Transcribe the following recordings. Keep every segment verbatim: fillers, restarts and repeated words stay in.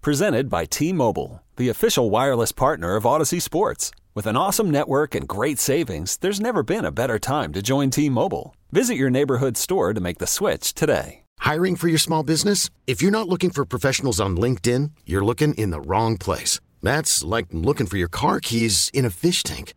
Presented by T-Mobile, the official wireless partner of Odyssey Sports. With an awesome network and great savings, there's never been a better time to join T-Mobile. Visit your neighborhood store to make the switch today. Hiring for your small business? If you're not looking for professionals on LinkedIn, you're looking in the wrong place. That's like looking for your car keys in a fish tank.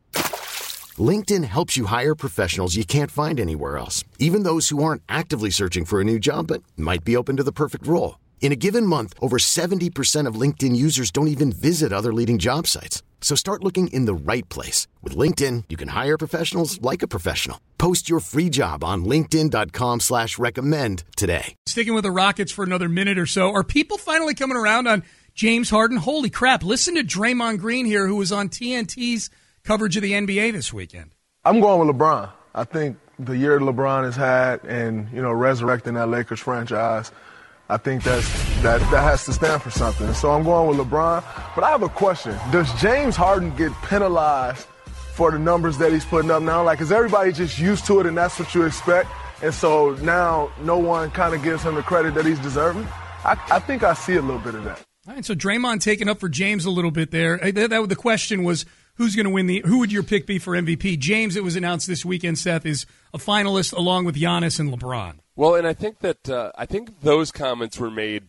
LinkedIn helps you hire professionals you can't find anywhere else, even those who aren't actively searching for a new job but might be open to the perfect role. In a given month, over seventy percent of LinkedIn users don't even visit other leading job sites. So start looking in the right place. With LinkedIn, you can hire professionals like a professional. Post your free job on linkedin.com slash recommend today. Sticking with the Rockets for another minute or so, are people finally coming around on James Harden? Holy crap, listen to Draymond Green here, who was on T N T's coverage of the N B A this weekend. I'm going with LeBron. I think the year LeBron has had and, you know, resurrecting that Lakers franchise, I think that's, that that has to stand for something. So I'm going with LeBron. But I have a question. Does James Harden get penalized for the numbers that he's putting up now? Like, is everybody just used to it and that's what you expect? And so now no one kind of gives him the credit that he's deserving? I, I think I see a little bit of that. All right, so Draymond taking up for James a little bit there. That, that, the question was, who's going to win the – who would your pick be for M V P? James, it was announced this weekend, Seth, is a finalist along with Giannis and LeBron. Well, and I think that uh, I think those comments were made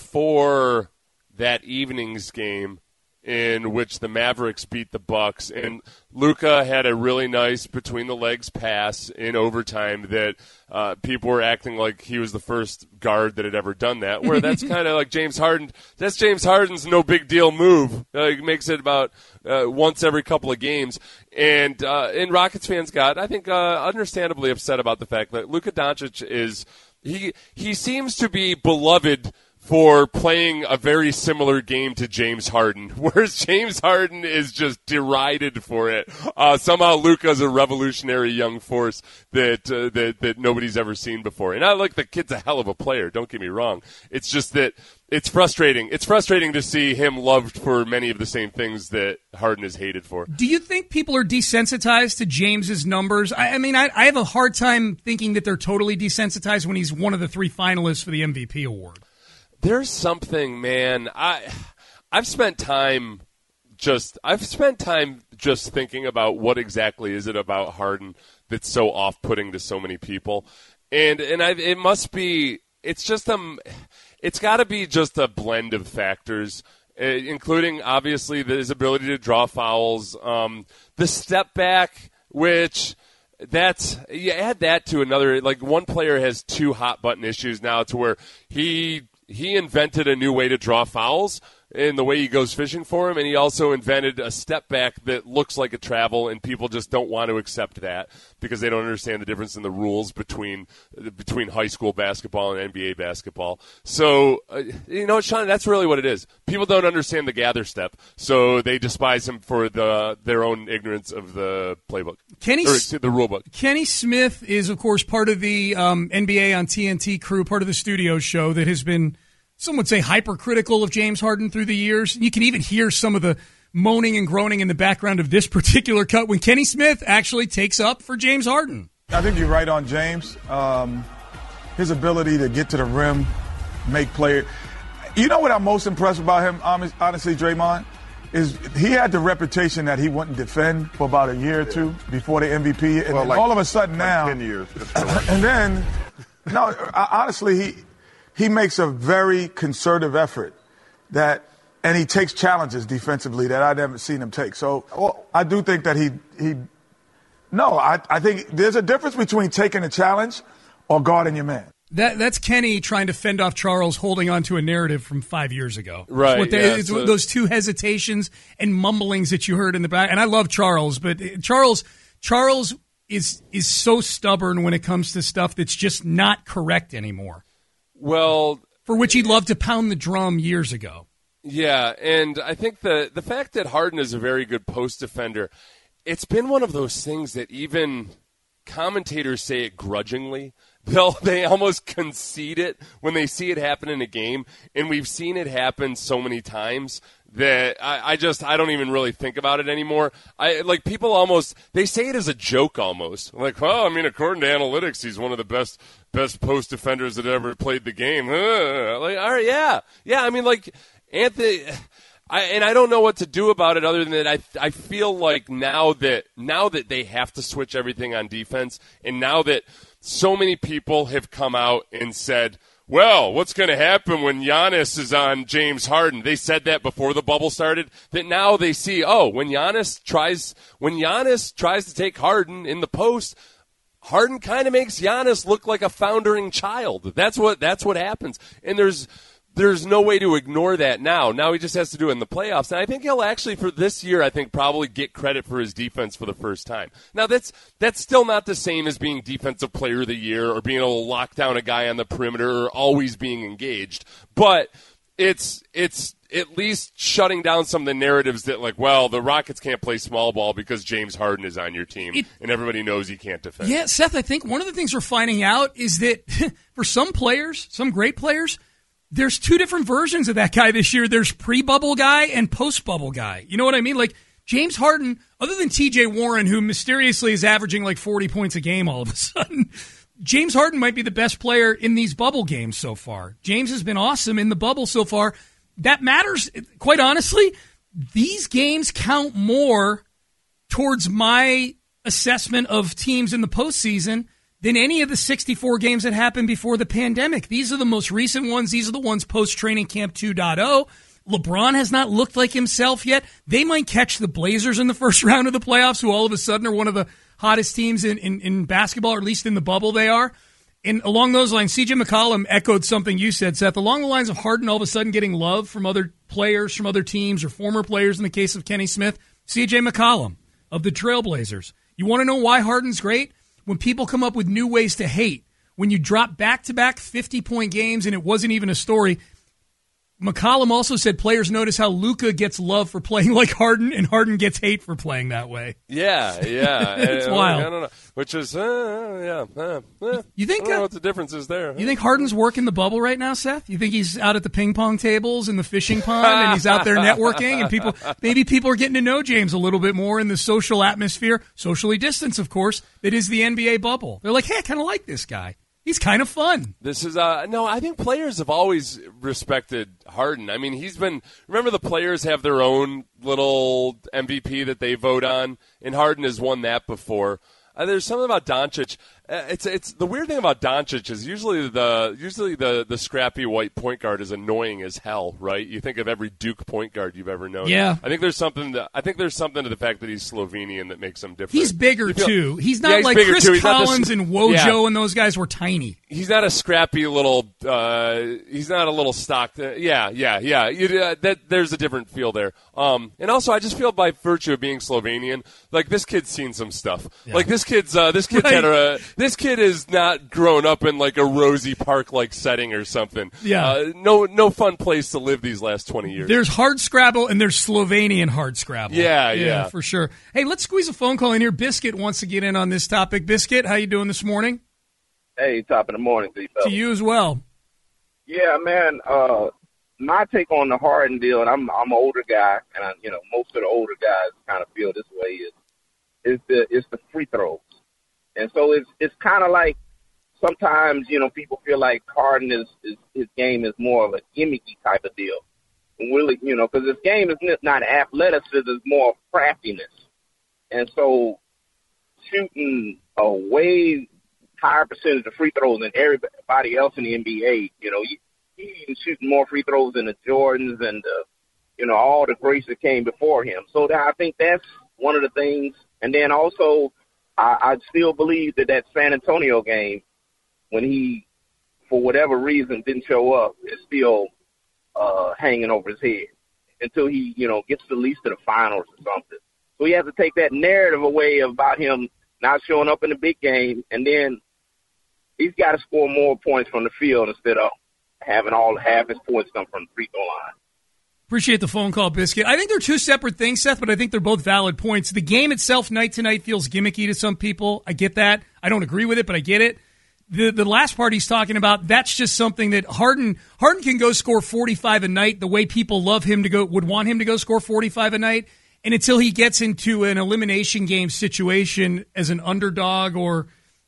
before that evening's game in which the Mavericks beat the Bucks, and Luka had a really nice between-the-legs pass in overtime that uh, people were acting like he was the first guard that had ever done that, where that's kind of like James Harden. That's James Harden's no-big-deal move. Uh, he makes it about uh, once every couple of games. And, uh, and Rockets fans got, I think, uh, understandably upset about the fact that Luka Doncic is he he seems to be beloved for playing a very similar game to James Harden, whereas James Harden is just derided for it. Uh, somehow Luka's a revolutionary young force that, uh, that that nobody's ever seen before. And I like the kid's a hell of a player, don't get me wrong. It's just that it's frustrating. It's frustrating to see him loved for many of the same things that Harden is hated for. Do you think people are desensitized to James's numbers? I, I mean, I, I have a hard time thinking that they're totally desensitized when he's one of the three finalists for the M V P award. There's something, man. I, I've spent time just I've spent time just thinking about what exactly is it about Harden that's so off-putting to so many people, and and I, it must be it's just um it's got to be just a blend of factors, uh, including obviously his ability to draw fouls, um, the step back, which. That's you add that to another, like one player has two hot button issues now to where he he invented a new way to draw fouls in the way he goes fishing for him, and he also invented a step back that looks like a travel, and people just don't want to accept that because they don't understand the difference in the rules between between high school basketball and N B A basketball. So, uh, you know, Sean, that's really what it is. People don't understand the gather step, so they despise him for the their own ignorance of the playbook. Kenny, or, the rule book. Kenny Smith is, of course, part of the um, N B A on T N T crew, part of the studio show that has been, some would say, hypercritical of James Harden through the years. You can even hear some of the moaning and groaning in the background of this particular cut when Kenny Smith actually takes up for James Harden. I think you're right on James. Um, his ability to get to the rim, make player. You know what I'm most impressed about him, honestly, Draymond? Is he had the reputation that he wouldn't defend for about a year or two before the M V P. And well, then like, all of a sudden like now. ten years. And then, no, honestly, he. He makes a very concerted effort that, and he takes challenges defensively that I haven't seen him take. So well, I do think that he, he, no, I, I think there's a difference between taking a challenge or guarding your man. That that's Kenny trying to fend off Charles, holding on to a narrative from five years ago. Right. What they, yeah, it's so. Those two hesitations and mumblings that you heard in the back. And I love Charles, but Charles, Charles is is so stubborn when it comes to stuff that's just not correct anymore. Well, for which he'd love to pound the drum years ago. Yeah, and I think the the fact that Harden is a very good post defender, it's been one of those things that even commentators say it grudgingly. They'll they almost concede it when they see it happen in a game, and we've seen it happen so many times that I, I just I don't even really think about it anymore. I like people almost they say it as a joke almost. Like, well, I mean, according to analytics, he's one of the best best post defenders that ever played the game. Uh, like, all right, yeah, yeah. I mean, like, Anthony, I, and I don't know what to do about it other than that I I feel like now that now that they have to switch everything on defense, and now that so many people have come out and said, well, what's going to happen when Giannis is on James Harden? They said that before the bubble started, that now they see, oh, when Giannis tries when Giannis tries to take Harden in the post, Harden kind of makes Giannis look like a foundering child. That's what that's what happens. And there's there's no way to ignore that now. Now he just has to do it in the playoffs. And I think he'll actually, for this year, I think probably get credit for his defense for the first time. Now, that's that's still not the same as being Defensive Player of the Year or being able to lock down a guy on the perimeter or always being engaged. But it's it's at least shutting down some of the narratives that, like, well, the Rockets can't play small ball because James Harden is on your team, it, and everybody knows he can't defend. Yeah, Seth, I think one of the things we're finding out is that for some players, some great players, there's two different versions of that guy this year. There's pre-bubble guy and post-bubble guy. You know what I mean? Like, James Harden, other than T J Warren, who mysteriously is averaging like forty points a game all of a sudden, James Harden might be the best player in these bubble games so far. James has been awesome in the bubble so far. That matters, quite honestly. These games count more towards my assessment of teams in the postseason than any of the sixty-four games that happened before the pandemic. These are the most recent ones. These are the ones post-training camp two point oh. LeBron has not looked like himself yet. They might catch the Blazers in the first round of the playoffs, who all of a sudden are one of the hottest teams in, in, in basketball, or at least in the bubble they are. And along those lines, C J McCollum echoed something you said, Seth, along the lines of Harden all of a sudden getting love from other players, from other teams, or former players in the case of Kenny Smith. C J McCollum of the Trailblazers. You want to know why Harden's great? When people come up with new ways to hate, when you drop back-to-back fifty-point games and it wasn't even a story. McCollum also said players notice how Luka gets love for playing like Harden and Harden gets hate for playing that way. Yeah, yeah. It's I, wild. I don't know. Which is, uh, yeah. Uh, uh, you think, I don't know uh, what the difference is there. You think Harden's working the bubble right now, Seth? You think he's out at the ping pong tables and the fishing pond and he's out there networking and people, maybe people are getting to know James a little bit more in the social atmosphere, socially distanced, of course, that is the N B A bubble. They're like, hey, I kind of like this guy. He's kind of fun. This is uh no, I think players have always respected Harden. I mean, he's been remember the players have their own little M V P that they vote on, and Harden has won that before. Uh, there's something about Doncic. Uh, it's it's the weird thing about Doncic is usually the usually the, the scrappy white point guard is annoying as hell, right? You think of every Duke point guard you've ever known. Yeah, I think there's something. That, I think there's something to the fact that he's Slovenian that makes him different. He's bigger feel, too. He's not yeah, he's like Chris too. Collins the, and Wojo yeah. and those guys were tiny. He's not a scrappy little. Uh, he's not a little stock. Uh, yeah, yeah, yeah. You, uh, that there's a different feel there. Um, and also, I just feel by virtue of being Slovenian, like this kid's seen some stuff. Yeah. Like this kid's. Uh, this kid's right. had a. This kid is not grown up in like a Rosie Park like setting or something. Yeah. Uh, no, no fun place to live these last twenty years. There's hard scrabble and there's Slovenian hard scrabble. Yeah, yeah, yeah, for sure. Hey, let's squeeze a phone call in here. Biscuit wants to get in on this topic. Biscuit, how you doing this morning? Hey, top of the morning to you, to you as well. Yeah, man. Uh, my take on the Harden deal, and I'm I'm an older guy, and I, you know most of the older guys kind of feel this way is is the is the free throws, and so it's it's kind of like sometimes you know people feel like Harden is, is his game is more of a gimmicky type of deal, and really you know because his game is not athleticism, it's more craftiness, and so shooting a way higher percentage of free throws than everybody else in the N B A. You know, he, he's shooting more free throws than the Jordans and, the, you know, all the greats that came before him. So I think that's one of the things. And then also, I, I still believe that that San Antonio game, when he, for whatever reason, didn't show up, is still uh, hanging over his head until he, you know, gets at least to the finals or something. So he has to take that narrative away about him not showing up in the big game, and then he's got to score more points from the field instead of having all half his points come from the free throw line. Appreciate the phone call, Biscuit. I think they're two separate things, Seth, but I think they're both valid points. The game itself, night to night, feels gimmicky to some people. I get that. I don't agree with it, but I get it. The the last part he's talking about, that's just something that Harden Harden can go score forty-five a night the way people love him to go, would want him to go score forty-five a night. And until he gets into an elimination game situation as an underdog or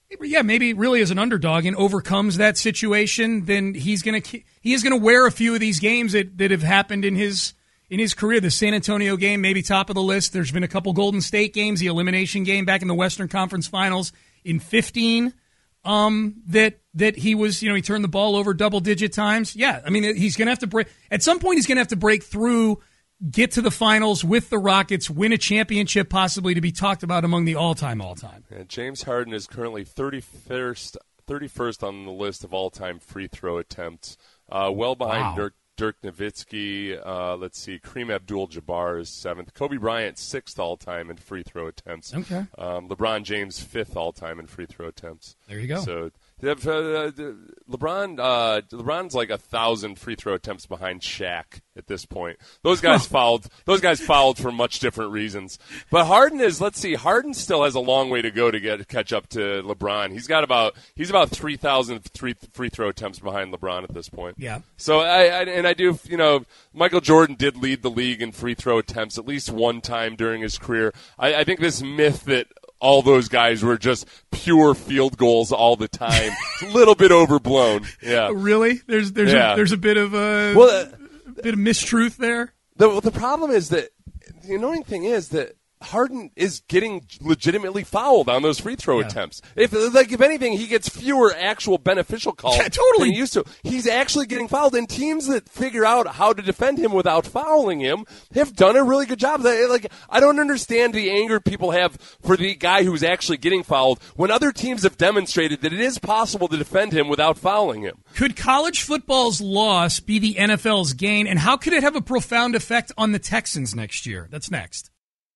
yeah, maybe really as an underdog and overcomes that situation, then he's going to he is going to wear a few of these games that, that have happened in his in his career. The San Antonio game, maybe top of the list. There's been a couple Golden State games, the elimination game back in the Western Conference Finals in fifteen, um, that that he was, you know, he turned the ball over double-digit times. Yeah, I mean, he's going to have to break – at some point he's going to have to break through, get to the finals with the Rockets, win a championship possibly to be talked about among the all-time, all-time. Yeah, James Harden is currently thirty-first, thirty-first on the list of all-time free throw attempts, uh, well behind Wow. Dirk, Dirk Nowitzki. Uh, let's see, Kareem Abdul-Jabbar is seventh. Kobe Bryant, sixth all-time in free throw attempts. Okay. Um, LeBron James, fifth all-time in free throw attempts. There you go. So uh, LeBron, uh, LeBron's like a thousand free throw attempts behind Shaq at this point. Those guys fouled. Those guys fouled for much different reasons. But Harden is. Let's see. Harden still has a long way to go to get catch up to LeBron. He's got about. He's about three thousand free free throw attempts behind LeBron at this point. Yeah. So I, I and I do. You know, Michael Jordan did lead the league in free throw attempts at least one time during his career. I, I think this myth that all those guys were just pure field goals all the time. It's a little bit overblown. Yeah. Really? There's there's Yeah. a, there's a bit of a, Well, uh, a bit of mistruth there. The the problem is that the annoying thing is that Harden is getting legitimately fouled on those free throw Yeah. attempts. If like if anything, he gets fewer actual beneficial calls Yeah, totally. than he used to. He's actually getting fouled, and teams that figure out how to defend him without fouling him have done a really good job. They- Like I don't understand the anger people have for the guy who's actually getting fouled when other teams have demonstrated that it is possible to defend him without fouling him. Could college football's loss be the N F L's gain, and how could it have a profound effect on the Texans next year? That's next.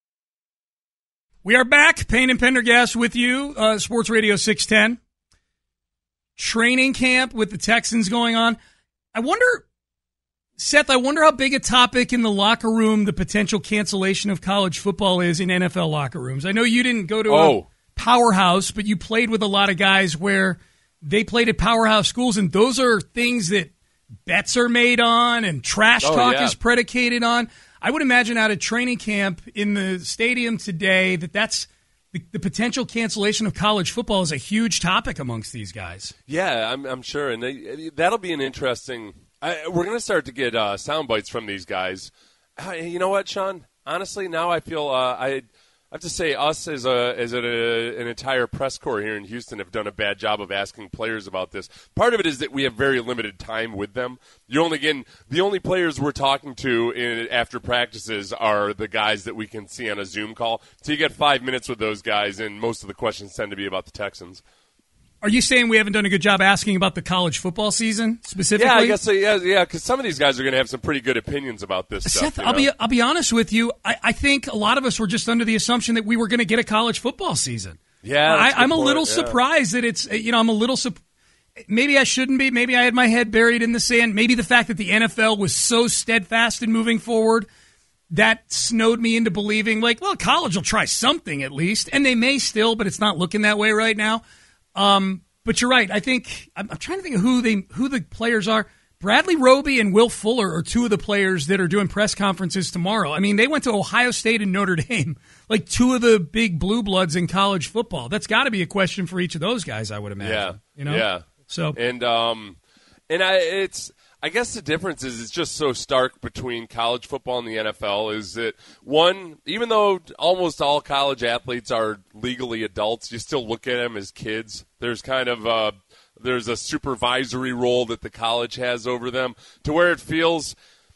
We are back. Payne and Pendergast with you, uh, Sports Radio six ten. Training camp with the Texans going on. I wonder, Seth, I wonder how big a topic in the locker room the potential cancellation of college football is in N F L locker rooms. I know you didn't go to Oh. a powerhouse, but you played with a lot of guys where they played at powerhouse schools, and those are things that bets are made on and trash Oh, talk yeah. is predicated on. I would imagine out of training camp in the stadium today that that's the, the potential cancellation of college football is a huge topic amongst these guys. Yeah, I'm, I'm sure, and they, that'll be an interesting. I, we're going to start to get uh, sound bites from these guys. Uh, you know what, Sean? Honestly, now I feel uh, I. I have to say, us as a as a, an entire press corps here in Houston have done a bad job of asking players about this. Part of it is that we have very limited time with them. You only get the only players we're talking to in after practices are the guys that we can see on a Zoom call. So you get five minutes with those guys, and most of the questions tend to be about the Texans. Are you saying we haven't done a good job asking about the college football season specifically? Yeah, I guess so. Yeah, yeah, because some of these guys are going to have some pretty good opinions about this stuff. Seth, you I'll know? be I'll be honest with you. I, I think a lot of us were just under the assumption that we were going to get a college football season. Yeah, I, that's a good I'm a point, little yeah. surprised that it's you know I'm a little sup- maybe I shouldn't be. Maybe I had my head buried in the sand. Maybe the fact that the N F L was so steadfast in moving forward that snowed me into believing like, well, college will try something at least, and they may still, but it's not looking that way right now. Um, But you're right. I think I'm, I'm trying to think of who they who the players are. Bradley Roby and Will Fuller are two of the players that are doing press conferences tomorrow. I mean, they went to Ohio State and Notre Dame, like two of the big blue bloods in college football. That's got to be a question for each of those guys, I would imagine. Yeah, you know. yeah. So and um, and I it's. I guess the difference is it's just so stark between college football and the N F L is that, one, even though almost all college athletes are legally adults, you still look at them as kids. There's kind of a, there's a supervisory role that the college has over them to where it feels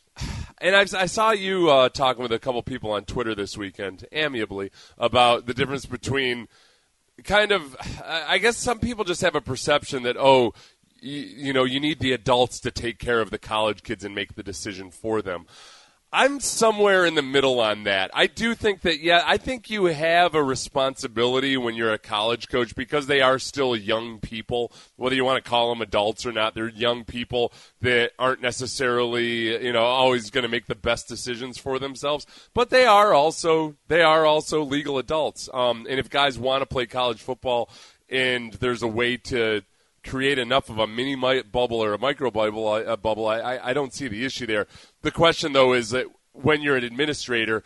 – and I, I saw you uh, talking with a couple people on Twitter this weekend, amiably, about the difference between kind of – I guess some people just have a perception that, oh – You, you know, you need the adults to take care of the college kids and make the decision for them. I'm somewhere in the middle on that. I do think that, yeah, I think you have a responsibility when you're a college coach because they are still young people, whether you want to call them adults or not. They're young people that aren't necessarily, you know, always going to make the best decisions for themselves. But they are also, they are also legal adults. Um, and if guys want to play college football and there's a way to create enough of a mini bubble or a micro bubble, a bubble, I, I don't see the issue there. The question, though, is that when you're an administrator,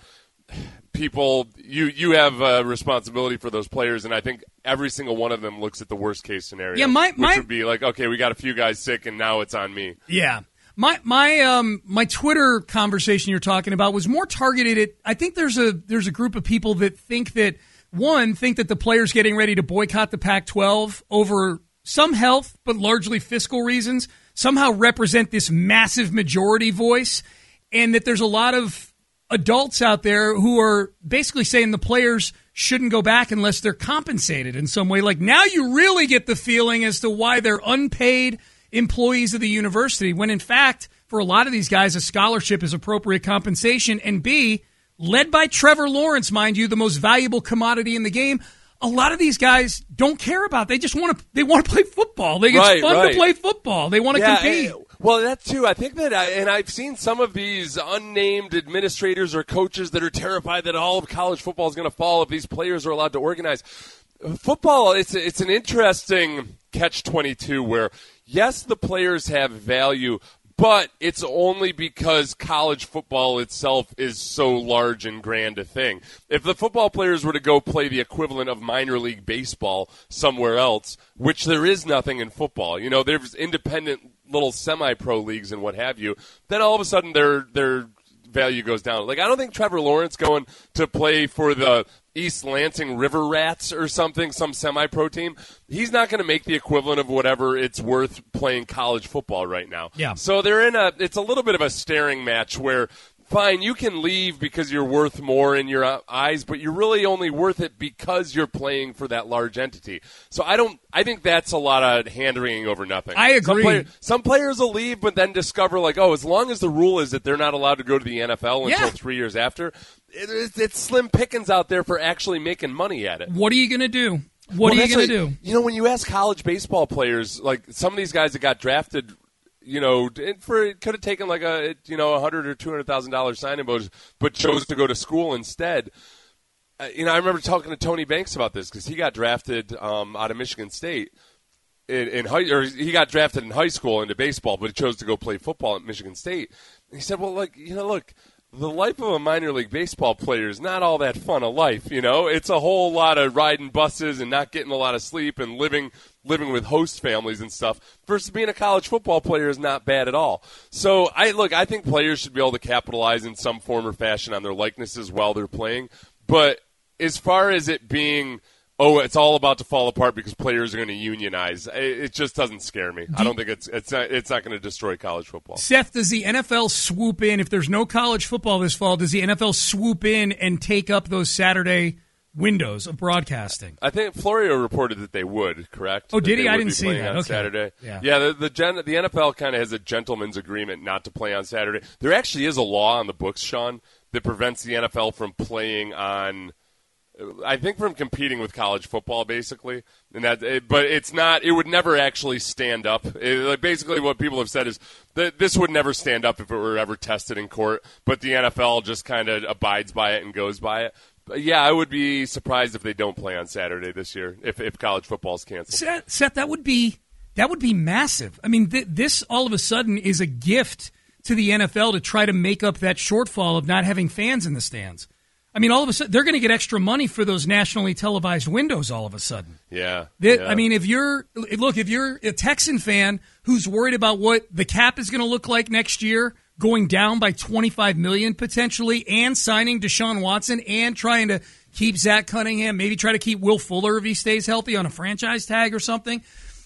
people, you you have a responsibility for those players, and I think every single one of them looks at the worst case scenario. Yeah, my, my, which would be like, okay, we got a few guys sick, and now it's on me. Yeah. My my um my Twitter conversation you're talking about was more targeted at, I think there's a there's a group of people that think that, one, think that the players getting ready to boycott the Pac twelve over some health but largely fiscal reasons somehow represent this massive majority voice, and that there's a lot of adults out there who are basically saying the players shouldn't go back unless they're compensated in some way. Like, now you really get the feeling as to why they're unpaid employees of the university, when in fact, for a lot of these guys, a scholarship is appropriate compensation, and B, led by Trevor Lawrence, mind you, the most valuable commodity in the game. A lot of these guys don't care about it. They just want to they want to play football. They, right, it's fun right. to play football. They want to yeah, compete. And, well, that too. I think that, I, and I've seen some of these unnamed administrators or coaches that are terrified that all of college football is going to fall if these players are allowed to organize. Football, it's it's an interesting catch twenty-two where, yes, the players have value, but it's only because college football itself is so large and grand a thing. If the football players were to go play the equivalent of minor league baseball somewhere else, which there is nothing in football, you know, there's independent little semi-pro leagues and what have you, then all of a sudden their their value goes down. Like, I don't think Trevor Lawrence going to play for the East Lansing River Rats or something, some semi-pro team, he's not going to make the equivalent of whatever it's worth playing college football right now. Yeah. So they're in a, it's a little bit of a staring match where, fine, you can leave because you're worth more in your eyes, but you're really only worth it because you're playing for that large entity. So I don't, I think that's a lot of hand-wringing over nothing. I agree. Some, player, some players will leave, but then discover, like, oh, as long as the rule is that they're not allowed to go to the N F L until yeah. three years after, it, it's, it's slim pickings out there for actually making money at it. What are you going to do? What well, are you going like, to do? You know, when you ask college baseball players, like some of these guys that got drafted, you know, for it could have taken like a you know a hundred or two hundred thousand dollars signing bonus, but chose to go to school instead. Uh, you know, I remember talking to Tony Banks about this because he got drafted um, out of Michigan State in, in high, or he got drafted in high school into baseball, but he chose to go play football at Michigan State. And he said, "Well, like you know, look." The life of a minor league baseball player is not all that fun a life, you know. It's a whole lot of riding buses and not getting a lot of sleep and living living with host families and stuff. Versus being a college football player is not bad at all. So I look, I think players should be able to capitalize in some form or fashion on their likenesses while they're playing. But as far as it being, oh, it's all about to fall apart because players are going to unionize, it just doesn't scare me. I don't think it's it's not, it's not going to destroy college football. Seth, does the N F L swoop in? If there's no college football this fall, does the N F L swoop in and take up those Saturday windows of broadcasting? I think Florio reported that they would, correct? Oh, did he? I would didn't be see playing that. on Okay. Saturday. Yeah, yeah the the, gen, the N F L kind of has a gentleman's agreement not to play on Saturday. There actually is a law on the books, Sean, that prevents the N F L from playing on – I think from competing with college football, basically, and that, it, but it's not. It would never actually stand up. It, like basically, what people have said is that this would never stand up if it were ever tested in court. But the N F L just kind of abides by it and goes by it. But yeah, I would be surprised if they don't play on Saturday this year if if college football is canceled. Seth, Seth, that would be that would be massive. I mean, th- this all of a sudden is a gift to the N F L to try to make up that shortfall of not having fans in the stands. I mean, all of a sudden, they're going to get extra money for those nationally televised windows all of a sudden. Yeah, they, yeah. I mean, if you're, look, if you're a Texan fan who's worried about what the cap is going to look like next year, going down by twenty-five million dollars potentially, and signing Deshaun Watson and trying to keep Zach Cunningham, maybe try to keep Will Fuller if he stays healthy on a franchise tag or something.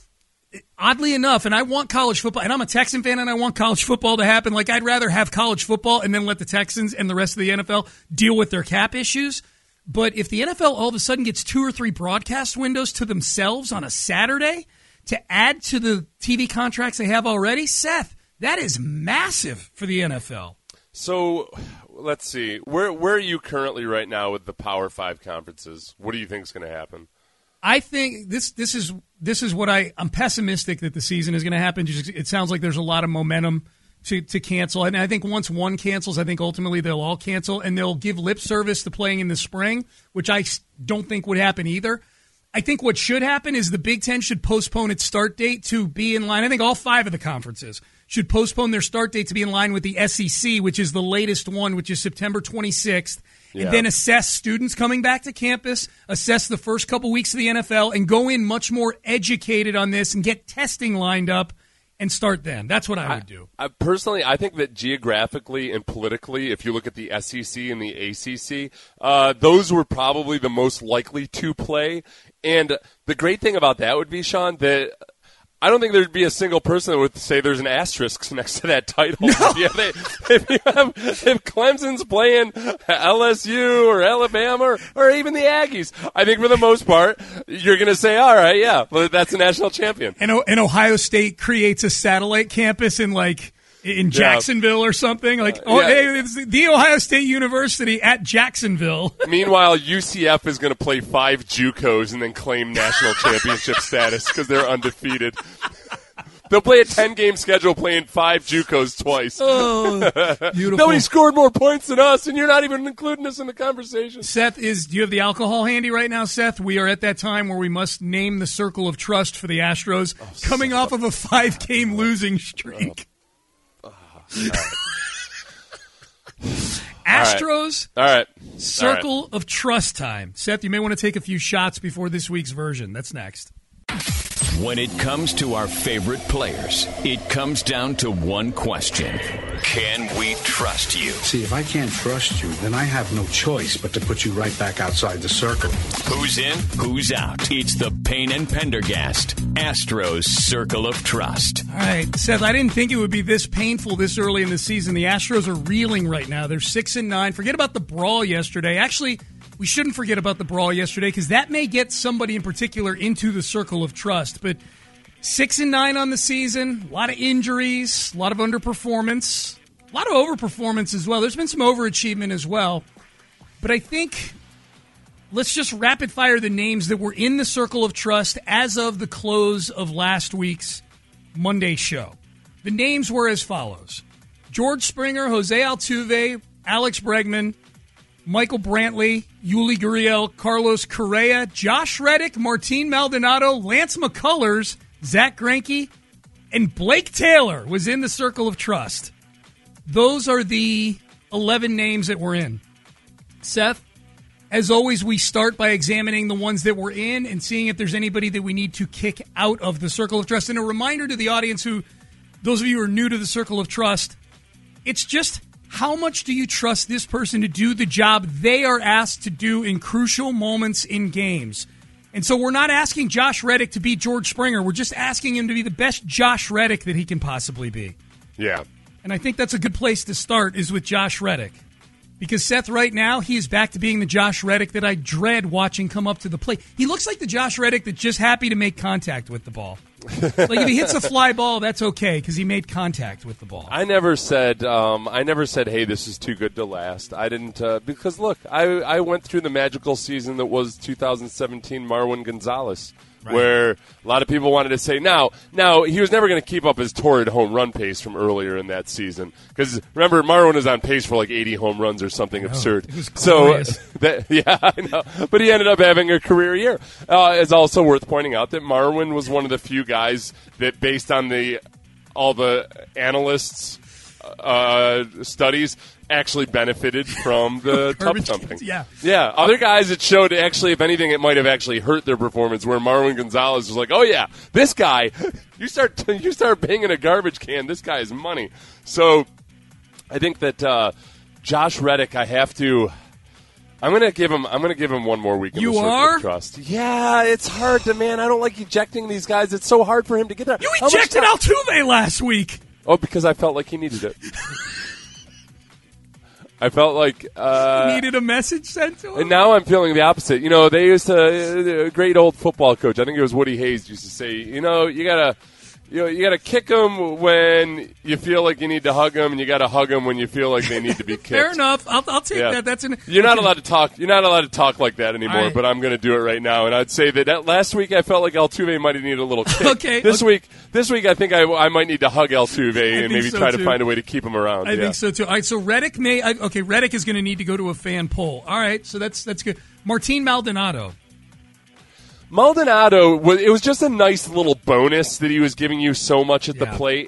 Oddly enough, and I want college football, and I'm a Texan fan, and I want college football to happen. Like, I'd rather have college football and then let the Texans and the rest of the N F L deal with their cap issues. But if the N F L all of a sudden gets two or three broadcast windows to themselves on a Saturday to add to the T V contracts they have already, Seth, that is massive for the N F L. So, let's see. Where where are you currently right now with the Power Five conferences? What do you think is going to happen? I think this this is this is what I I'm pessimistic that the season is going to happen. Just, it sounds like there's a lot of momentum to to cancel, and I think once one cancels, I think ultimately they'll all cancel, and they'll give lip service to playing in the spring, which I don't think would happen either. I think what should happen is the Big Ten should postpone its start date to be in line. I think all five of the conferences should postpone their start date to be in line with the S E C, which is the latest one, which is September twenty-sixth, yeah. and then assess students coming back to campus, assess the first couple weeks of the N F L, and go in much more educated on this and get testing lined up and start then. That's what I would do. I, I personally, I think that geographically and politically, if you look at the S E C and the A C C, uh, those were probably the most likely to play. And the great thing about that would be, Sean, that I don't think there'd be a single person that would say there's an asterisk next to that title. No. If, you, they, if, you have, if Clemson's playing L S U or Alabama or, or even the Aggies, I think for the most part, you're going to say, all right, yeah, well, that's a national champion. And, and Ohio State creates a satellite campus in, like, in Jacksonville yeah. or something. Like, oh, yeah. hey, it's the Ohio State University at Jacksonville. Meanwhile, U C F is going to play five JUCOs and then claim national championship status because they're undefeated. They'll play a ten-game schedule playing five JUCOs twice. Oh, beautiful. Nobody scored more points than us, and you're not even including us in the conversation. Seth, is do you have the alcohol handy right now, Seth? We are at that time where we must name the circle of trust for the Astros, oh, coming so off of a five-game losing streak. Oh. Oh, all right. Astros, all right. Circle all right. of Trust time. Seth, you may want to take a few shots before this week's version. That's next. When it comes to our favorite players, it comes down to one question. Can we trust you? See, if I can't trust you, then I have no choice but to put you right back outside the circle. Who's in, who's out? It's the Payne and Pendergast, Astros Circle of Trust. All right, Seth, I didn't think it would be this painful this early in the season. The Astros are reeling right now. They're six and nine. Forget about the brawl yesterday. Actually, we shouldn't forget about the brawl yesterday because that may get somebody in particular into the circle of trust. But six and nine on the season, a lot of injuries, a lot of underperformance, a lot of overperformance as well. There's been some overachievement as well. But I think let's just rapid fire the names that were in the circle of trust as of the close of last week's Monday show. The names were as follows: George Springer, Jose Altuve, Alex Bregman, Michael Brantley, Yuli Gurriel, Carlos Correa, Josh Reddick, Martin Maldonado, Lance McCullers, Zach Greinke, and Blake Taylor was in the circle of trust. Those are the eleven names that were in. Seth, as always, we start by examining the ones that were in and seeing if there's anybody that we need to kick out of the circle of trust. And a reminder to the audience who, those of you who are new to the circle of trust, it's just how much do you trust this person to do the job they are asked to do in crucial moments in games? And so we're not asking Josh Reddick to be George Springer. We're just asking him to be the best Josh Reddick that he can possibly be. Yeah. And I think that's a good place to start is with Josh Reddick. Because, Seth, right now, he is back to being the Josh Reddick that I dread watching come up to the plate. He looks like the Josh Reddick that's just happy to make contact with the ball. Like, if he hits a fly ball, that's okay because he made contact with the ball. I never said, um, I never said, hey, this is too good to last. I didn't, uh, because, look, I, I went through the magical season that was two thousand seventeen Marwin Gonzalez. Right. Where a lot of people wanted to say, now, now he was never going to keep up his torrid home run pace from earlier in that season. Because remember, Marwin was on pace for like eighty home runs or something absurd. It was so, that, yeah, I know. But he ended up having a career year. Uh, it's also worth pointing out that Marwin was one of the few guys that, based on the all the analysts' uh, studies, actually benefited from the tub thumping. Yeah. Yeah. Other guys, it showed actually, if anything, it might have actually hurt their performance, where Marwin Gonzalez was like, oh, yeah, this guy, you start you start banging a garbage can, this guy is money. So I think that uh, Josh Reddick, I have to I'm gonna give him I'm gonna give him one more week in you the circle are? of trust. Yeah, it's hard to man. I don't like ejecting these guys. It's so hard for him to get there. You ejected Altuve last week. Oh, because I felt like he needed it. I felt like uh, needed a message sent to him. And now I'm feeling the opposite. You know, they used to, a great old football coach, I think it was Woody Hayes, used to say, you know, you gotta, you know, you gotta kick them when you feel like you need to hug them, and you gotta hug them when you feel like they need to be kicked. Fair enough. I'll, I'll take yeah. that. That's an. You're not allowed to talk. You're not allowed to talk like that anymore. Right. But I'm going to do it right now. And I'd say that, that last week I felt like Altuve might have needed a little kick. okay. This okay. week, this week I think I, I might need to hug Altuve and maybe so try too. to find a way to keep him around. I yeah. think so too. All right. So Reddick may. I, okay. Reddick is going to need to go to a fan poll. All right. So that's that's good. Martin Maldonado. Maldonado, it was just a nice little bonus that he was giving you so much at yeah. the plate.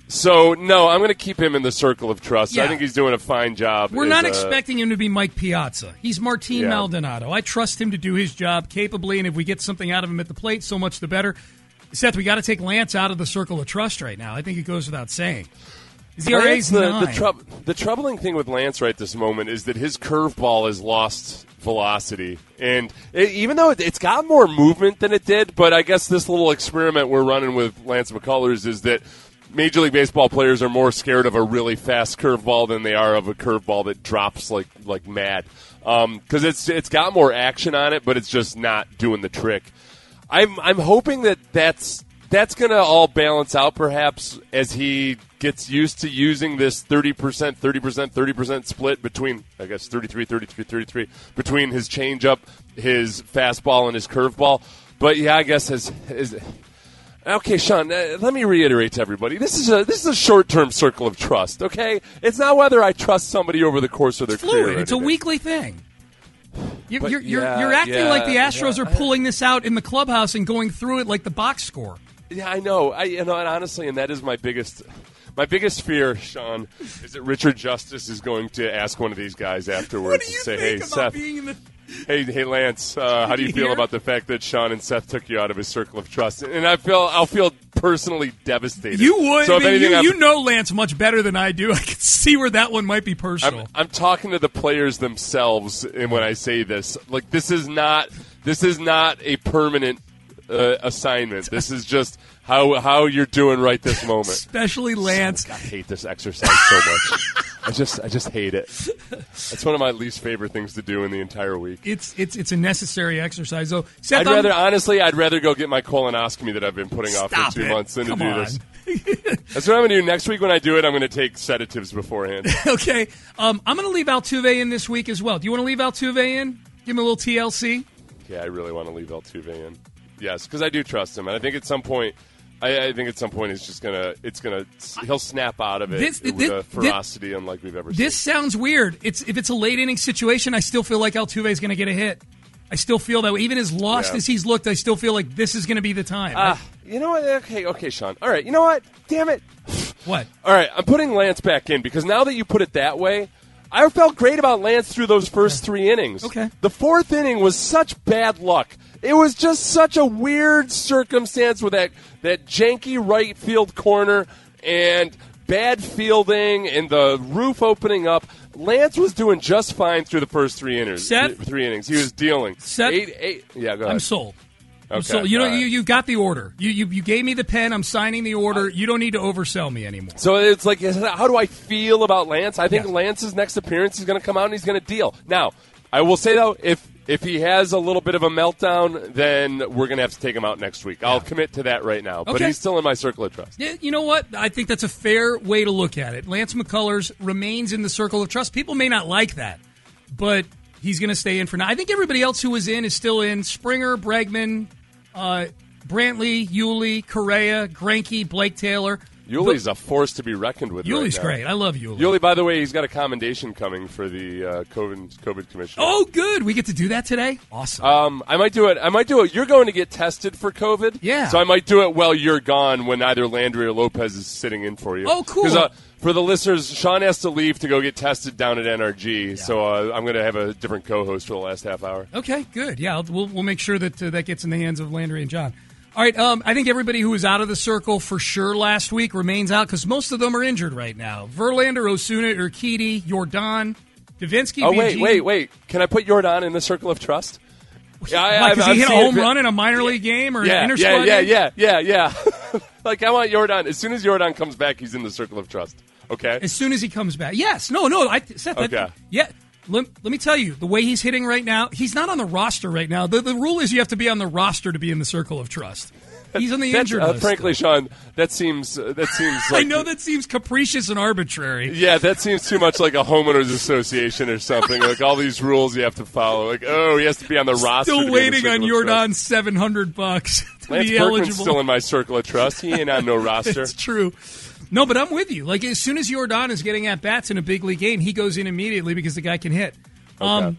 So, no, I'm going to keep him in the circle of trust. Yeah. I think he's doing a fine job. We're as not a, expecting him to be Mike Piazza. He's Martin Yeah. Maldonado. I trust him to do his job capably, and if we get something out of him at the plate, so much the better. Seth, we got to take Lance out of the circle of trust right now. I think it goes without saying. His E R A's the, nine. the, trou- the troubling thing with Lance right this moment is that his curveball has lost velocity. And it, even though it, it's got more movement than it did, but I guess this little experiment we're running with Lance McCullers is that Major League Baseball players are more scared of a really fast curveball than they are of a curveball that drops like like mad. Because um, it's it's got more action on it, but it's just not doing the trick. I'm I'm hoping that that's that's going to all balance out perhaps as he gets used to using this thirty percent, thirty percent, thirty percent split between, I guess, thirty-three, thirty-three, thirty-three, between his changeup, his fastball, and his curveball. But, yeah, I guess his, his okay, Sean, uh, let me reiterate to everybody. This is a this is a short-term circle of trust, okay? It's not whether I trust somebody over the course of their It's fluid. career. It's a weekly thing. You're, But you're, you're, yeah, you're acting yeah, like the Astros yeah. are pulling this out in the clubhouse and going through it like the box score. Yeah, I know. I you know, and honestly, and that is my biggest my biggest fear, Sean, is that Richard Justice is going to ask one of these guys afterwards What do you and say, think "Hey, about Seth, being in the hey, hey, Lance, uh, how do you you feel hear? about the fact that Sean and Seth took you out of his circle of trust?" And I feel I'll feel personally devastated. You would. So if I mean, anything, you, I'm, you know Lance much better than I do. I can see where that one might be personal. I'm, I'm talking to the players themselves, and when I say this, like this is not this is not a permanent uh, assignment. This is just how how you're doing right this moment. Especially Lance. I hate this exercise so much. I just I just hate it. It's one of my least favorite things to do in the entire week. It's it's it's a necessary exercise, though. Seth, I'd I'm- rather honestly, I'd rather go get my colonoscopy that I've been putting off Stop for two it. months than Come to do on. this. That's what I'm going to do next week. When I do it, I'm going to take sedatives beforehand. Okay, um, I'm going to leave Altuve in this week as well. Do you want to leave Altuve in? Give him a little T L C. Yeah, I really want to leave Altuve in. Yes, because I do trust him, and I think at some point. I, I think at some point it's just gonna, it's gonna, he'll snap out of it This- with this- a ferocity unlike we've ever This seen. sounds weird. It's if it's a late inning situation, I still feel like Altuve is going to get a hit. I still feel that way. Even as lost Yeah. as he's looked, I still feel like this is going to be the time. Ah, you know what? Okay, okay, Sean. All right, you know what? Damn it. What? All right, I'm putting Lance back in because now that you put it that way, I felt great about Lance through those first three innings. Okay. The fourth inning was such bad luck. It was just such a weird circumstance with that, that janky right field corner and bad fielding and the roof opening up. Lance was doing just fine through the first three innings. Seth? Three innings. He was dealing. Seth? Eight, eight. Yeah, go ahead. I'm sold. I'm Okay, sold. You know, all right. you you got the order. You, you you gave me the pen. I'm signing the order. You don't need to oversell me anymore. So it's like, how do I feel about Lance? I think Yes. Lance's next appearance is going to come out and he's going to deal. Now, I will say, though, if if he has a little bit of a meltdown, then we're going to have to take him out next week. I'll commit to that right now. But Okay. he's still in my circle of trust. Yeah, you know what? I think that's a fair way to look at it. Lance McCullers remains in the circle of trust. People may not like that, but he's going to stay in for now. I think everybody else who was in is still in. Springer, Bregman, uh, Brantley, Yuli, Correa, Greinke, Blake Taylor. Yuli's a force to be reckoned with. Yuli's right now. great. I love Yuli. Yuli, by the way, he's got a commendation coming for the uh, COVID, COVID commission. Oh, good. We get to do that today? Awesome. Um, I might do it. I might do it. You're going to get tested for COVID. Yeah. So I might do it while you're gone when either Landry or Lopez is sitting in for you. Oh, cool. 'Cause, uh, for the listeners, Sean has to leave to go get tested down at N R G. So uh, I'm going to have a different co-host for the last half hour. Okay, good. Yeah, I'll- we'll, we'll make sure that uh, that gets in the hands of Landry and John. All right, um, I think everybody who was out of the circle for sure last week remains out because most of them are injured right now. Verlander, Osuna, Urquidy, Jordan, Davinsky, Oh, V G. wait, wait, wait. Can I put Jordan in the circle of trust? Yeah, I- Why, I've- 'cause he I've hit a seen home it- run in a minor league game or an Yeah, inter yeah, squad yeah, game? yeah, yeah, yeah. Like, I want Jordan. As soon as Jordan comes back, he's in the circle of trust. Okay? As soon as he comes back. Yes. No, no. I, Seth, I- Okay. yeah. Let, let me tell you, the way he's hitting right now, he's not on the roster right now. The, the rule is you have to be on the roster to be in the circle of trust. He's on the That's, injured uh, list. frankly, Sean, that seems uh, that seems. Like, I know that seems capricious and arbitrary. Yeah, that seems too much like a homeowners association or something. Like all these rules you have to follow. Like, oh, he has to be on the roster. to Still be in the waiting circle on of trust. Jordan's seven hundred bucks to Lance be Berkman's eligible. still in my circle of trust. He ain't on no roster. It's true. No, but I'm with you. Like as soon as Jordan is getting at bats in a big league game, he goes in immediately because the guy can hit. Um,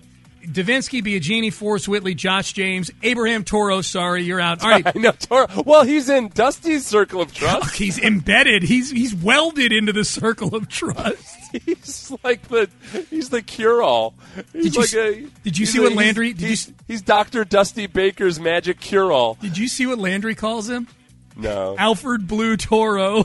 Davinsky, Biagini, Forrest Whitley, Josh James, Abraham Toro. Sorry, you're out. All right. I know Toro. Well, he's in Dusty's circle of trust. He's embedded. He's he's welded into the circle of trust. He's like the he's the cure-all. He's Did you, like a, did you see what a, Landry? He's, did he's, you, he's Doctor Dusty Baker's magic cure-all. Did you see what Landry calls him? No. Alfred Blue Toro.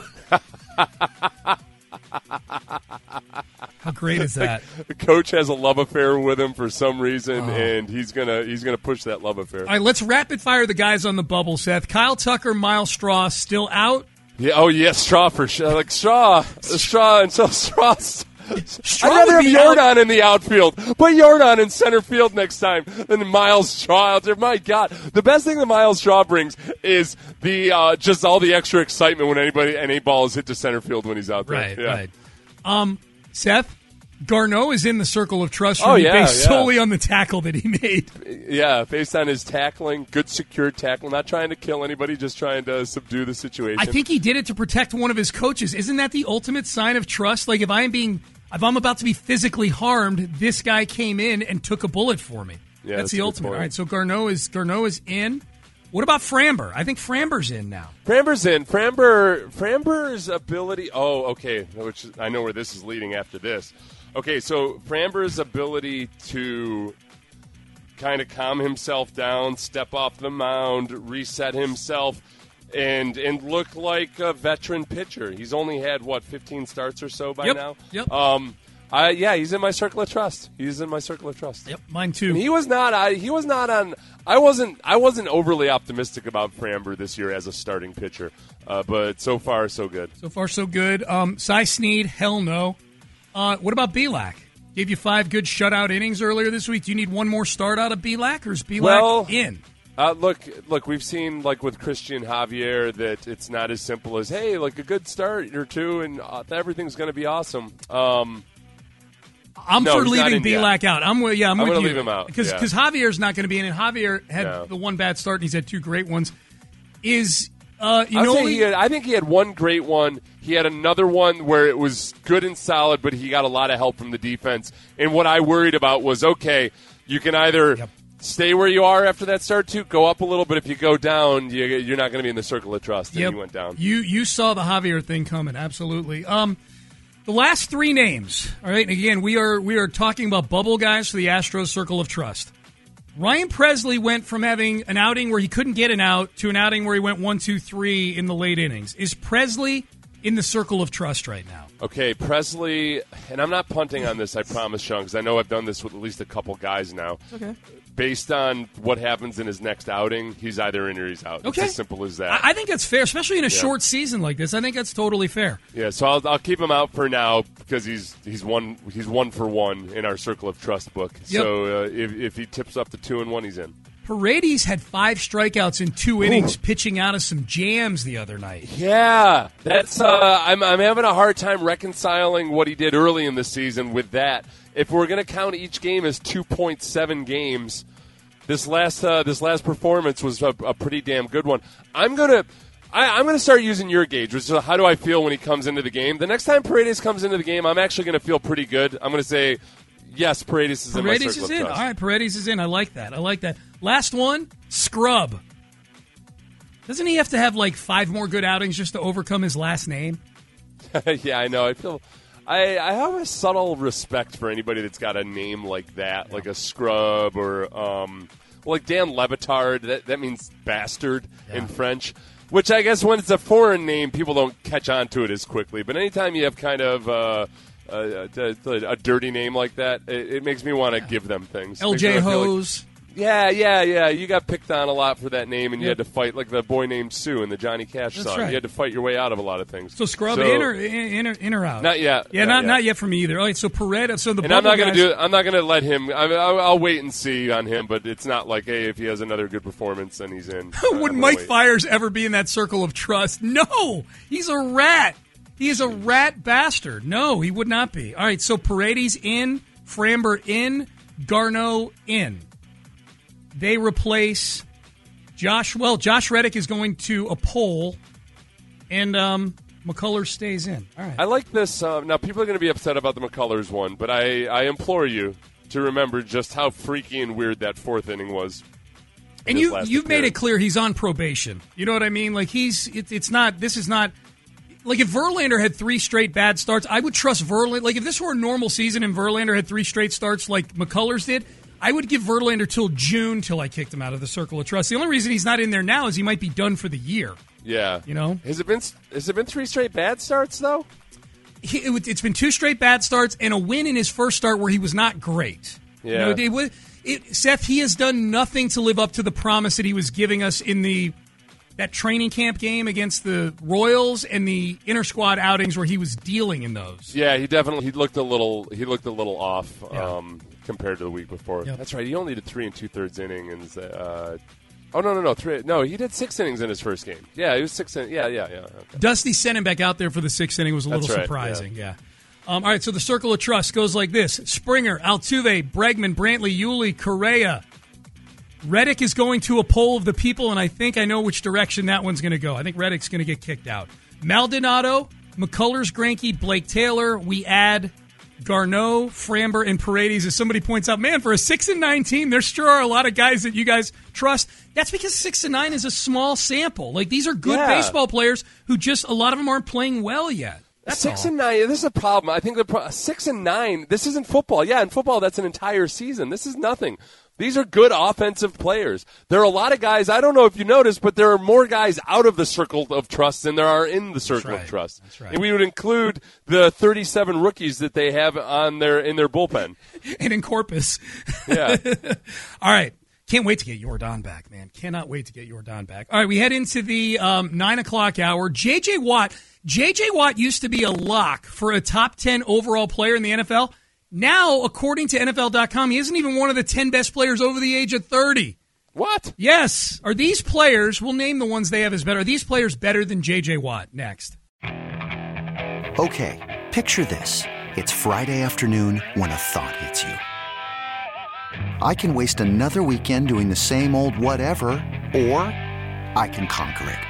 How great is that? The coach has a love affair with him for some reason, Oh. and he's gonna he's gonna push that love affair. All right, let's rapid fire the guys on the bubble, Seth. Kyle Tucker, Miles Straw still out. Yeah. Oh yes, Straw for sure. Like Straw, Straw, and so Straw. Straw I'd rather would have be Jordan out. in the outfield. Put Jordan in center field next time than Miles Straw out there. My God, the best thing that Miles Straw brings is the uh, just all the extra excitement when anybody any ball is hit to center field when he's out there. Right, yeah. right. Um, Seth, Garneau is in the circle of trust Oh, yeah, based yeah. solely on the tackle that he made. Yeah, based on his tackling, good secure tackle, not trying to kill anybody, just trying to subdue the situation. I think he did it to protect one of his coaches. Isn't that the ultimate sign of trust? Like if I'm being, if I'm about to be physically harmed, this guy came in and took a bullet for me. Yeah, that's, that's the a good ultimate. point. All right, so Garneau is Garneau is in. What about Framber? I think Framber's in now. Framber's in. Framber, Framber's ability. Oh, okay. Which I know where this is leading after this. Okay, so Framber's ability to kind of calm himself down, step off the mound, reset himself, and and look like a veteran pitcher. He's only had what fifteen starts or so by Yep, now. yep. Um, I yeah, he's in my circle of trust. He's in my circle of trust. Yep, mine too. And he was not. I, he was not on. I wasn't. I wasn't overly optimistic about Framber this year as a starting pitcher. Uh, but so far, so good. So far, so good. Um, Cy Snead, hell no. Uh, what about Belak? Gave you five good shutout innings earlier this week. Do you need one more start out of Belak, or is Belak Well, in? Uh, look, look. We've seen like with Christian Javier that it's not as simple as hey, like a good start or two, and uh, everything's going to be awesome. Um, I'm no, for he's not leaving in yet. Belak out. I'm with, yeah, I'm, I'm with gonna you. leave him out, because yeah. because Javier's not going to be in, and Javier had Yeah. the one bad start, and he's had two great ones. Is uh, you I'll know, say he had, I think he had one great one. He had another one where it was good and solid, but he got a lot of help from the defense. And what I worried about was, okay, you can either Yep. stay where you are after that start, to go up a little, but if you go down, you, you're not going to be in the circle of trust. And Yep. he went down. You you saw the Javier thing coming, absolutely. Um, the last three names, all right. And again, we are we are talking about bubble guys for the Astros Circle of Trust. Ryan Presley went from having an outing where he couldn't get an out to an outing where he went one, two, three in the late innings. Is Presley in the Circle of Trust right now? Okay, Presley, and I'm not punting on this, I promise, Sean, because I know I've done this with at least a couple guys now. Okay. Based on what happens in his next outing, he's either in or he's out. Okay. It's as simple as that. I, I think that's fair, especially in a short season like this. I think that's totally fair. Yeah, so I'll, I'll keep him out for now because he's he's one he's one for one in our Circle of Trust book. Yep. So uh, if if he tips up to two and one, he's in. Paredes had five strikeouts in two innings, pitching out of some jams the other night. Yeah, that's. Uh, I'm I'm having a hard time reconciling what he did early in the season with that. If we're going to count each game as two point seven games, this last uh, this last performance was a, a pretty damn good one. I'm gonna. I, I'm going to start using your gauge, which is how do I feel when he comes into the game. The next time Paredes comes into the game, I'm actually going to feel pretty good. I'm going to say, yes, Paredes is in my Paredes circle is of in. trust. All right, Paredes is in. I like that. I like that. Last one, Scrub. Doesn't he have to have like five more good outings just to overcome his last name? Yeah, I know. I feel I, I have a subtle respect for anybody that's got a name like that, yeah. like a Scrub or um, well, like Dan Lebitard. That that means bastard yeah. in French. Which I guess when it's a foreign name, people don't catch on to it as quickly. But anytime you have kind of uh, a, a, a dirty name like that, it, it makes me want to yeah. give them things. L J Hose. Yeah, yeah, yeah. You got picked on a lot for that name, and you yep. had to fight like the boy named Sue in the Johnny Cash That's song. Right. You had to fight your way out of a lot of things. So Scrub so, in or in or, in or out? Not yet. Yeah, not not, yet. not yet for me either. All right, so Paredes. So the and I'm not going to do. I'm not going to let him. I mean, I'll, I'll wait and see on him. But it's not like, hey, if he has another good performance, then he's in. Would Mike wait. Fiers ever be in that circle of trust? No, he's a rat. He is a rat bastard. No, he would not be. All right, so Paredes in, Framber in, Garneau in. They replace Josh. Well, Josh Reddick is going to a poll, and um, McCullers stays in. All right. I like this. Uh, now, people are going to be upset about the McCullers one, but I, I implore you, to remember just how freaky and weird that fourth inning was. And you, you've made it clear he's on probation. You know what I mean? Like, he's it, it's not, this is not, like, if Verlander had three straight bad starts, I would trust Verlander. Like, if this were a normal season and Verlander had three straight starts like McCullers did, I would give Verlander till June till I kicked him out of the circle of trust. The only reason he's not in there now is he might be done for the year. Yeah. You know? Has it been, has it been three straight bad starts, though? He, it, it's been two straight bad starts and a win in his first start where he was not great. Yeah. You know, it, it, Seth, he has done nothing to live up to the promise that he was giving us in the that training camp game against the Royals and the inter-squad outings where he was dealing in those. Yeah, he definitely he looked a little he looked a little off Yeah. um, compared to the week before. Yep. That's right. He only did three and two thirds innings. Uh, oh no no no three no he did six innings in his first game. Yeah, he was six. In, yeah yeah yeah. Okay. Dusty sent him back out there for the sixth inning was a That's little right, surprising. Yeah. yeah. Um, all right, so the circle of trust goes like this: Springer, Altuve, Bregman, Brantley, Yuli, Correa. Reddick is going to a poll of the people, and I think I know which direction that one's going to go. I think Reddick's going to get kicked out. Maldonado, McCullers, Greinke, Blake Taylor. We add Garneau, Framber, and Paredes. As somebody points out, man, for a six and nine team, there sure are a lot of guys that you guys trust. That's because six and nine is a small sample. Like, these are good Yeah. baseball players who just a lot of them aren't playing well yet. That's six all. and nine. This is a problem. I think the pro- six and nine. This isn't football. Yeah, in football, that's an entire season. This is nothing. These are good offensive players. There are a lot of guys. I don't know if you noticed, but there are more guys out of the circle of trust than there are in the circle right. of trust. That's right. And we would include the thirty-seven rookies that they have on their in their bullpen. And in Corpus. Yeah. All right. Can't wait to get Yordan back, man. Cannot wait to get Yordan back. All right, we head into the um, nine o'clock hour. J J. Watt. J J. Watt used to be a lock for a top ten overall player in the N F L. Now, according to N F L dot com, he isn't even one of the ten best players over the age of thirty. What? Yes. Are these players, we'll name the ones they have as better, are these players better than J J. Watt? Next. Okay, picture this. It's Friday afternoon when a thought hits you. I can waste another weekend doing the same old whatever, or I can conquer it.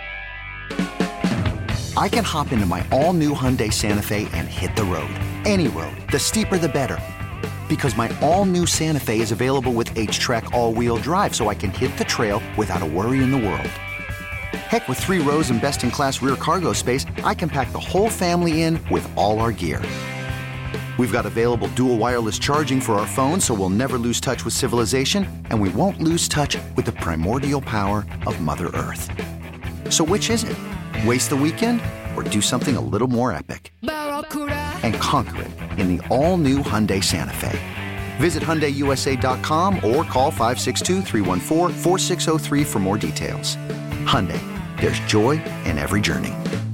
I can hop into my all-new Hyundai Santa Fe and hit the road. Any road. The steeper, the better. Because my all-new Santa Fe is available with H-Track all-wheel drive, so I can hit the trail without a worry in the world. Heck, with three rows and best-in-class rear cargo space, I can pack the whole family in with all our gear. We've got available dual wireless charging for our phones, so we'll never lose touch with civilization, and we won't lose touch with the primordial power of Mother Earth. So which is it? Waste the weekend or do something a little more epic? And conquer it in the all-new Hyundai Santa Fe. Visit Hyundai U S A dot com or call five six two, three one four, four six zero three for more details. Hyundai, there's joy in every journey.